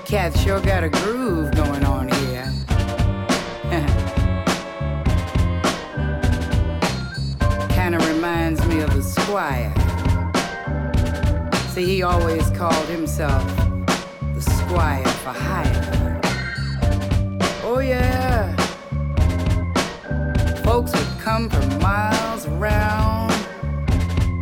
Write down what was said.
Cat sure got a groove going on here. Kinda reminds me of the Squire. See, he always called himself the Squire for hire.